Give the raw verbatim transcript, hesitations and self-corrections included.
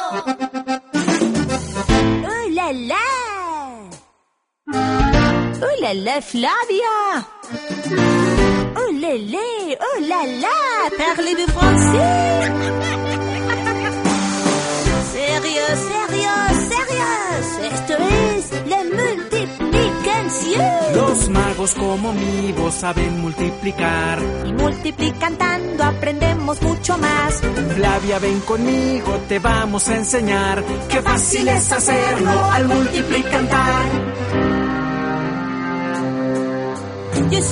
¡Oh, la, la! ¡Oh, la, la, Flavia! ¡Oh, la, la! ¡Oh, la, la! Parlez-vous français? Sérieux, sérieux, sérieux. Esto es la multiplicación. Los magos como mi voz saben multiplicar. Y multiplicando aprendemos mucho más. Flavia, ven conmigo, te vamos a enseñar. Qué fácil es hacerlo al multiplicar.